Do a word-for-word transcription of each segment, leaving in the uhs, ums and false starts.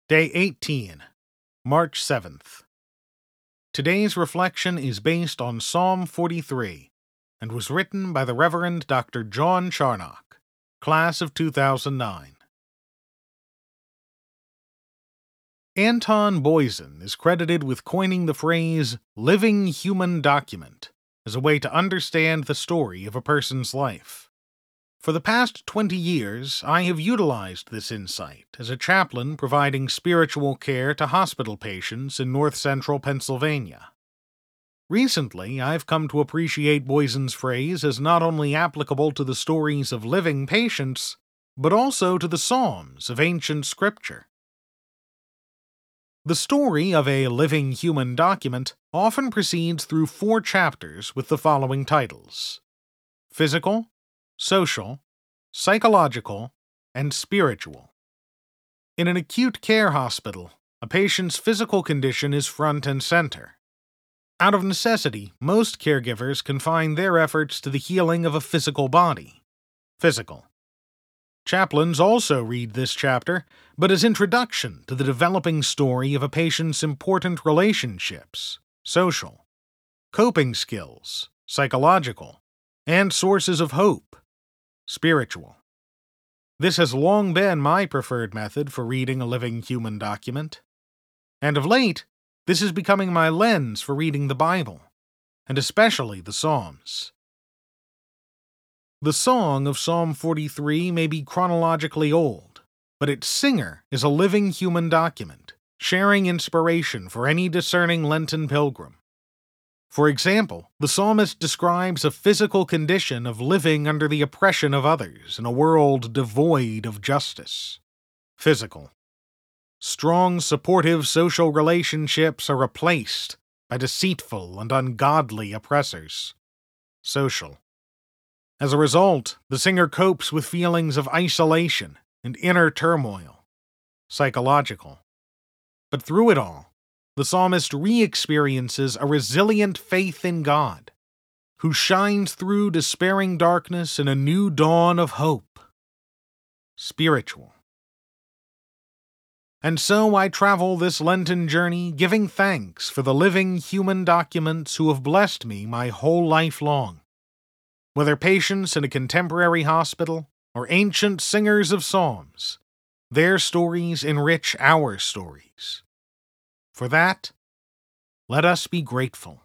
Day eighteen, March seventh. Today's reflection is based on Psalm forty-three and was written by the Reverend Doctor John Charnock, class of two thousand nine. Anton Boysen is credited with coining the phrase living human document as a way to understand the story of a person's life. For the past twenty years, I have utilized this insight as a chaplain providing spiritual care to hospital patients in north-central Pennsylvania. Recently, I've come to appreciate Boysen's phrase as not only applicable to the stories of living patients, but also to the Psalms of ancient scripture. The story of a living human document often proceeds through four chapters with the following titles: physical, social, psychological, and spiritual. In an acute care hospital, a patient's physical condition is front and center. Out of necessity, most caregivers confine their efforts to the healing of a physical body. Physical. Chaplains also read this chapter, but as introduction to the developing story of a patient's important relationships, social, coping skills, psychological, and sources of hope, spiritual. This has long been my preferred method for reading a living human document. And of late, this is becoming my lens for reading the Bible, and especially the Psalms. The song of Psalm forty-three may be chronologically old, but its singer is a living human document, sharing inspiration for any discerning Lenten pilgrim. For example, the psalmist describes a physical condition of living under the oppression of others in a world devoid of justice. Physical. Strong, supportive social relationships are replaced by deceitful and ungodly oppressors. Social. As a result, the singer copes with feelings of isolation and inner turmoil. Psychological. But through it all, the psalmist re-experiences a resilient faith in God, who shines through despairing darkness in a new dawn of hope. Spiritual. And so I travel this Lenten journey giving thanks for the living human documents who have blessed me my whole life long. Whether patients in a contemporary hospital or ancient singers of psalms, their stories enrich our stories. For that, let us be grateful.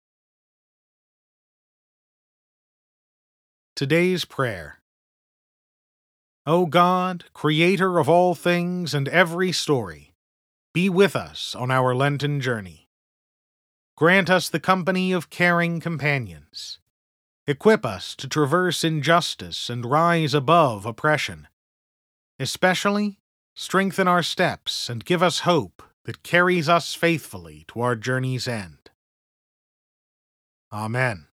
Today's prayer. O God, creator of all things and every story, be with us on our Lenten journey. Grant us the company of caring companions. Equip us to traverse injustice and rise above oppression. Especially, strengthen our steps and give us hope that carries us faithfully to our journey's end. Amen.